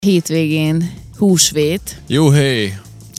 hétvégén húsvét. Jó hely!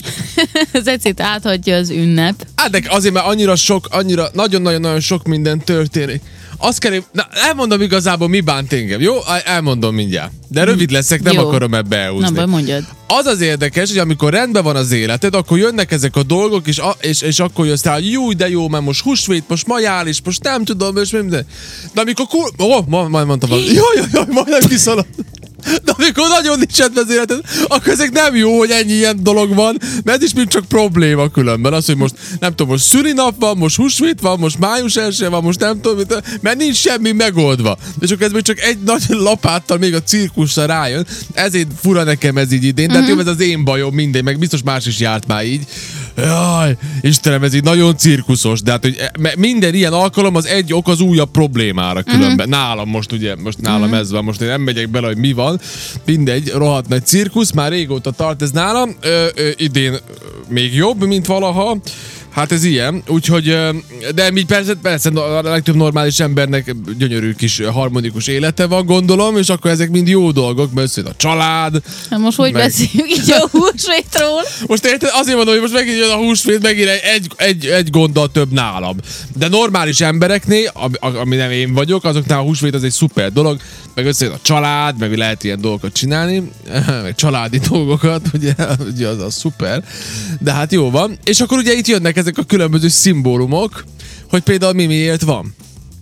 Az ecét áthatja az ünnep. De azért, mert annyira, nagyon-nagyon sok minden történik. Azt kell, elmondom igazából, mi bánt engem, jó? Elmondom mindjárt. De rövid leszek, nem akarom ebbe elhúzni. Na, mondjad. Az az érdekes, hogy amikor rendben van az életed, akkor jönnek ezek a dolgok, és akkor jössz rá, hogy de jó, mert most húsvét, most majál is, most nem tudom, és minden. De amikor majd mondtam valamit. Jaj, majdnem kiszaladt. De amikor nagyon nincs az életed, akkor ezek nem jó, hogy ennyi ilyen dolog van, mert ez is mind csak probléma különben. Az, hogy most nem tudom, most szülinap van, most húsvét van, most május 1 van, most nem tudom, mert nincs semmi megoldva. És akkor ez még csak egy nagy lapáttal még a cirkuszra rájön. Ezért fura nekem ez így idén, de hát jó, ez az én bajom minden, meg biztos más is járt már így. Jaj, Istenem, ez így nagyon cirkuszos, de hát, hogy minden ilyen alkalom az egy ok az újabb problémára különben. Nálam most ugye, nálam ez van, most én nem megyek bele, hogy mi van. Mindegy, rohadt nagy cirkusz, már régóta tart ez nálam, idén még jobb, mint valaha. Hát ez ilyen, úgyhogy, de mi persze a legtöbb normális embernek gyönyörű kis harmonikus élete van, gondolom, és akkor ezek mind jó dolgok, mert összejön a család. Hát most hogy beszéljük így a húsvétról? Most érted, azért mondom, hogy most megint jön a húsvét, megint egy gonddal több nálam. De normális embereknél, ami nem én vagyok, azoknál a húsvét az egy szuper dolog, meg összejön a család, meg lehet ilyen dolgokat csinálni, meg családi dolgokat, ugye az szuper. De hát jó van. És akkor ugye itt jönnek ezek a különböző szimbólumok, hogy például miért van.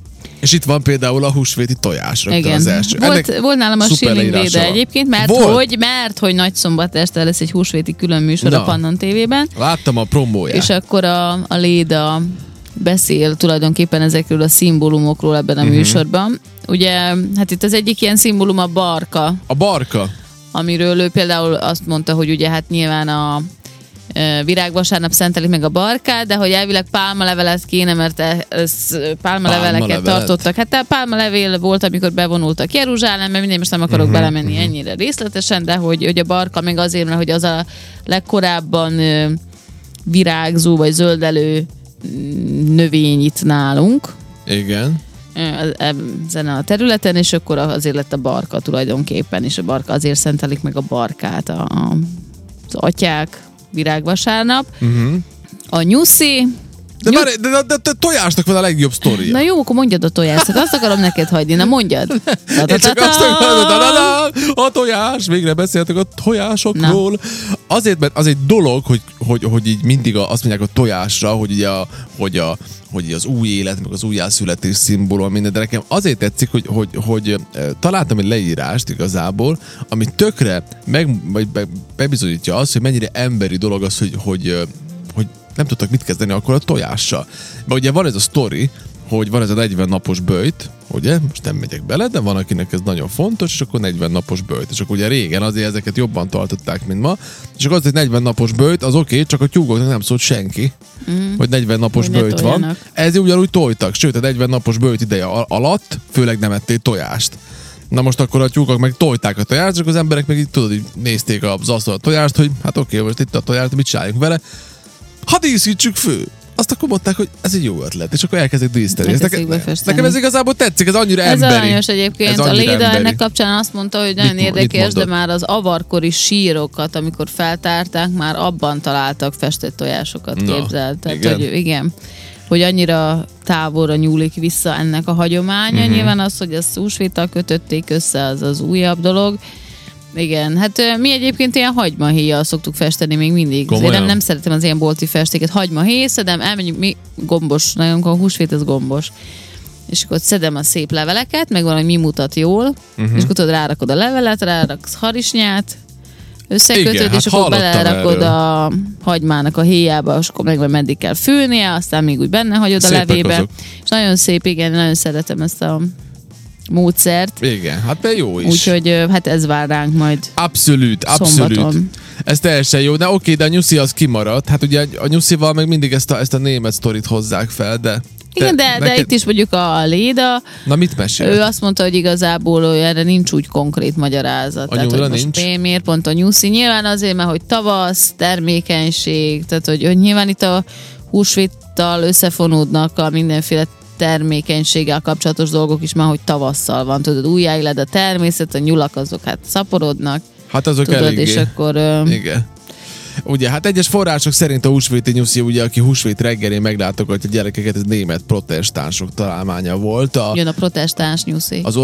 És itt van például a húsvéti tojás rögtön az első. Volt nálam a Schilling Véde egyébként, mert hogy Nagyszombat este lesz egy húsvéti külön műsor a Pannon TV-ben. Láttam a promóját. És akkor a Léda beszél tulajdonképpen ezekről a szimbólumokról ebben a műsorban. Ugye, hát itt az egyik ilyen szimbólum a barka. A barka? Amiről ő például azt mondta, hogy ugye hát nyilván a virágvasárnap szentelik meg a barkát, de hogy elvileg pálmalevelet kéne, mert pálmaleveleket tartottak. Hát pálmalevél volt, amikor bevonultak Jeruzsálembe, minden, most nem akarok belemenni ennyire részletesen, de hogy a barka még azért, mert hogy az a legkorábban virágzó vagy zöldelő növény itt nálunk. Igen. Ezen a területen, és akkor azért lett a barka tulajdonképpen, és a barka azért szentelik meg a barkát az atyák virágvasárnap. A nyuszi. De tojásnak van a legjobb sztoria. Na jó, akkor mondjad a tojást. Azt akarom neked hagyni. Na mondjad. Én csak azt akarom, a tojás. Végre beszéltek a tojásokról. Azért, mert az egy dolog, hogy így mindig azt mondják a tojásra, hogy hogy az új élet, meg az újjászületés szimbólum, minden, de nekem azért tetszik, hogy találtam egy leírást igazából, ami tökre bebizonyítja azt, hogy mennyire emberi dolog az, hogy nem tudtak mit kezdeni akkor a tojással. Mert ugye van ez a sztori, hogy van ez a 40 napos böjt, ugye? Most nem megyek bele, de van, akinek ez nagyon fontos, és akkor 40 napos böjt. És akkor ugye régen azért ezeket jobban tartották, mint ma. És akkor az egy 40 napos böjt, az oké, csak a tyúkoknak nem szólt senki, hogy 40 napos böjt van. Ez ugyanúgy tojtak, sőt a 40 napos böjt ideje alatt főleg nem ettél tojást. Na most akkor a tyúkok meg tojták a tojást, és az emberek meg így tudod, így nézték az asztal a tojást, hogy hát oké, most itt a tojást, mit csináljunk vele? Ha díszítsük fő. Azt akkor mondták, hogy ez egy jó ötlet, és akkor elkezdik díszteni. Nekem ez igazából tetszik, ez annyira emberi. Ez aranyos egyébként. A Léda ennek kapcsán azt mondta, hogy nagyon érdekes, de már az avarkori sírokat, amikor feltárták, már abban találtak festett tojásokat, képzeltek. Igen. Hogy annyira távolra nyúlik vissza ennek a hagyománya. Nyilván az, hogy ezt húsvéttal kötötték össze, az újabb dolog. Igen, hát mi egyébként ilyen hagymahéjjal szoktuk festeni még mindig. Én nem szeretem az ilyen bolti festéket. Hagymahéj, szedem, elmegyünk, mi gombos, nagyon a húsvét az gombos. És akkor szedem a szép leveleket, meg van, hogy mi mutat jól, és akkor tudod, rárakod a levelet, ráraksz harisnyát, összekötöd, és akkor belerakod a hagymának a héjába, és akkor meg meddig kell fülnie, aztán még úgy benne hagyod a levébe. Azok. És nagyon szép, igen, nagyon szeretem ezt a módszert. Igen, hát be jó is. Úgyhogy hát ez vár ránk majd abszolút. Ez teljesen jó, de oké, de a nyuszi az kimaradt. Hát ugye a nyuszival meg mindig ezt a német sztorit hozzák fel, de... Igen, de itt is mondjuk a Léda. Na mit mesél? Ő azt mondta, hogy igazából erre nincs úgy konkrét magyarázat. A nyúlra nincs? Miért pont a nyuszi? Nyilván azért, mert hogy tavasz, termékenység, tehát hogy nyilván itt a húsvéttal összefonódnak a mindenféle termékenységgel kapcsolatos dolgok is már, hogy tavasszal van, tudod, újjáéled a természet, a nyulak azok hát szaporodnak. Hát azok tudod, eléggé. És akkor... Igen. Ugye, hát egyes források szerint a húsvéti nyuszi, ugye, aki húsvét reggelén meglátogatja a gyerekeket, ez német protestánsok találmánya volt. Jön a protestáns nyuszi. Az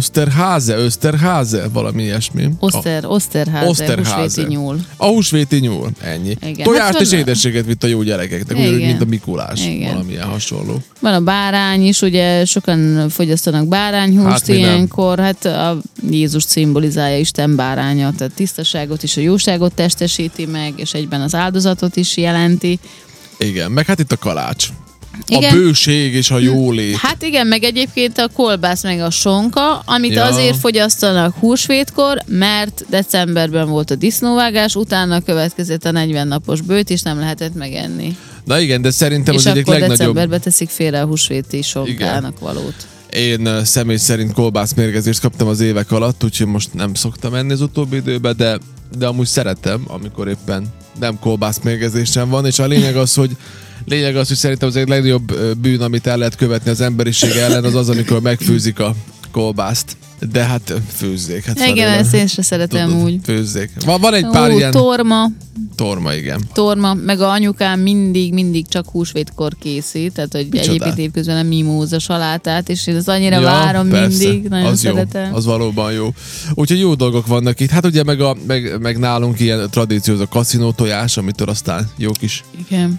Österháze, valami ilyesmi. Osterháze, húsvéti nyúl. A húsvéti nyúl, ennyi. Igen. Tojást hát és édességet vitt a jó gyerekeknek, úgy, mint a Mikulás, Igen. valamilyen hasonló. Van a bárány is, ugye sokan fogyasztanak bárányhúst ilyenkor, hát a Jézus szimbolizálja, Isten báránya, tehát tisztaságot és a jóságot testesíti meg, és egyben az áldozatot is jelenti. Igen, meg hát itt a kalács. Igen. A bőség és a jólét. Hát igen, meg egyébként a kolbász meg a sonka, amit azért fogyasztanak húsvétkor, mert decemberben volt a disznóvágás, utána következett a 40 napos bőt, és nem lehetett megenni. Na igen, de szerintem és az egyik legnagyobb... És akkor decemberben teszik félre a húsvéti sonkának valót. Én személy szerint kolbászmérgezést kaptam az évek alatt, úgyhogy most nem szoktam enni az utóbbi időben, de amúgy szeretem, amikor éppen nem kolbászmérgezésem van, és a lényeg az, hogy szerintem az egy legnagyobb bűn, amit el lehet követni az emberiség ellen, az, amikor megfőzik a kolbászt. De hát főzzék. Hát igen, ezt én sem szeretem. Tudod, úgy. Főzzék. Van egy pár ilyen... Torma, igen. Torma, meg a anyukám mindig csak húsvétkor készít, tehát hogy egyébként évközben nem mimóza salátát, és én ezt annyira várom persze. Mindig, nagyon az szeretem. Jó, az valóban jó. Úgyhogy jó dolgok vannak itt. Hát ugye meg nálunk ilyen tradíció, az a kaszinó tojás, amitől aztán jó kis... Igen.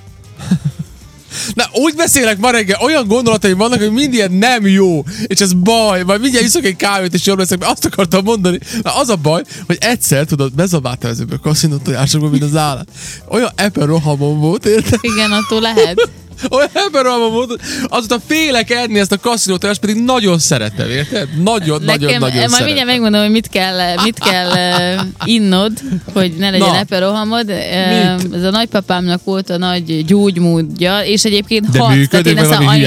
Na, úgy beszélek ma reggel, olyan gondolataim vannak, hogy mind ilyen nem jó, és ez baj, majd mindjárt iszok egy kávét, és jól leszek, mert azt akartam mondani. Na, az a baj, hogy egyszer, tudod, bezabáltam ezekből a kaszinó tojásokból, mint az állat. Olyan eper rohamon volt, érted? Igen, attól lehet. Olyan emberrel volt, azóta félek enni ezt a kaszinó tojást, pedig nagyon szeretem, érted? Nagyon szeretem. Majd mindjárt megmondom, hogy mit kell innod, hogy ne legyen eperohamod. Ez a nagypapámnak volt a nagy gyógymódja, és egyébként de működik,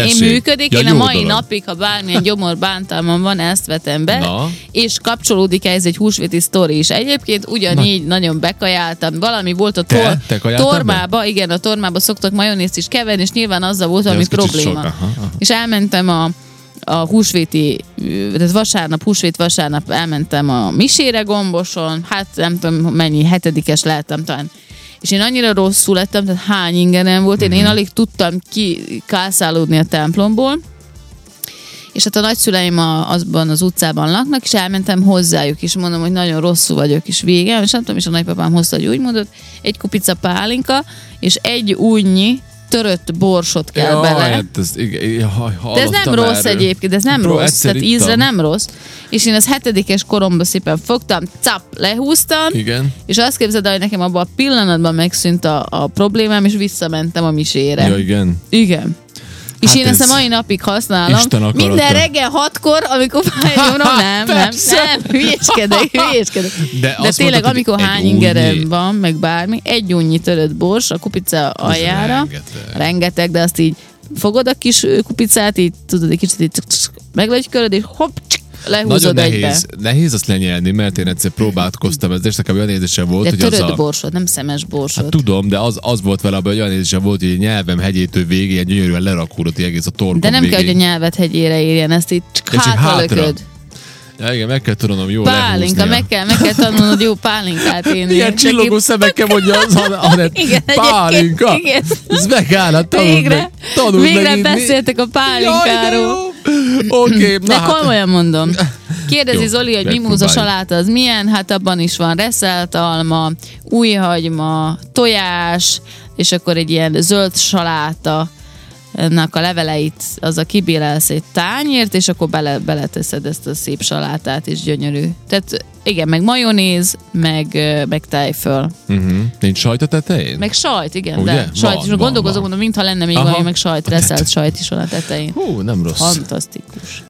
én a mai napig, ha bármilyen gyomorbántalmam van, ezt vetem be, és kapcsolódik ez egy húsvéti sztori is. Egyébként ugyanígy nagyon bekajáltam. Valami volt a tormába, igen, a tormába szoktak majonézt is keverni, és nyilván azzal volt valami probléma. És elmentem a húsvéti, tehát húsvét vasárnap elmentem a misére Gomboson, hát nem tudom mennyi, 7-es lehettem talán. És én annyira rosszul lettem, tehát hány ingerem volt, én alig tudtam kikászálódni a templomból, és hát a nagyszüleim azban az utcában laknak, és elmentem hozzájuk, és mondom, hogy nagyon rosszul vagyok, és végem, és nem tudom, és a nagypapám hozta a gyógymódot, egy kupica pálinka, és egy újnyi törött borsot kell bele. Hát de ez nem rossz egyébként, ez nem rossz, tehát ízre nem rossz. És én az 7-es koromban szépen fogtam, lehúztam, igen. És azt képzeld el, hogy nekem abban a pillanatban megszűnt a problémám, és visszamentem a misére. Ja, igen. Igen. És én ezt a mai napig használom. Minden reggel 6-kor, amikor fájdalom, nem, hülyéskedek. De tényleg, mondtad, amikor hány ingerem van, meg bármi, egy únnyi törött bors a kupica aljára, rengeteg, de azt így fogod a kis kupicát, így tudod, egy kicsit így meglagyköröd, és hopp, lehúzod egybe. Nehéz azt lenyelni, mert én egyszer próbálkoztam ezzel, és nekem olyan érzésem volt, de hogy törött borsod, nem szemes borsod. Hát tudom, de az volt vele, hogy olyan érzésem volt, hogy a nyelvem hegyétől végén gyönyörűen lerakódott egész a torkom de nem végén. kell, hogy a nyelvet hegyére érjen, ezt így hátra lököd. Ja, igen, meg kell tanulnom jól pálinka, meg kell tanulnod jó pálinkát én. Ilyen csillogó szemekkel mondja az Anett. Pálinka. Igen. Ez megáll a tanuld végre beszéltek a pálinkáról. Oké. De komolyan mondom. Kérdezi Zoli, hogy mimóza saláta az milyen? Hát abban is van reszelt alma, újhagyma, tojás, és akkor egy ilyen zöld saláta. Ennek a leveleit, az kibélelsz egy tányért, és akkor beleteszed ezt a szép salátát, és gyönyörű. Tehát igen, meg majonéz, meg tejföl. Nincs sajt a tetején? Meg sajt, igen, ugye? De sajt. És gondolkozom, mondom, mintha lenne még valami, meg sajt, reszelt sajt is van a tetején. Hú, nem rossz. Fantasztikus.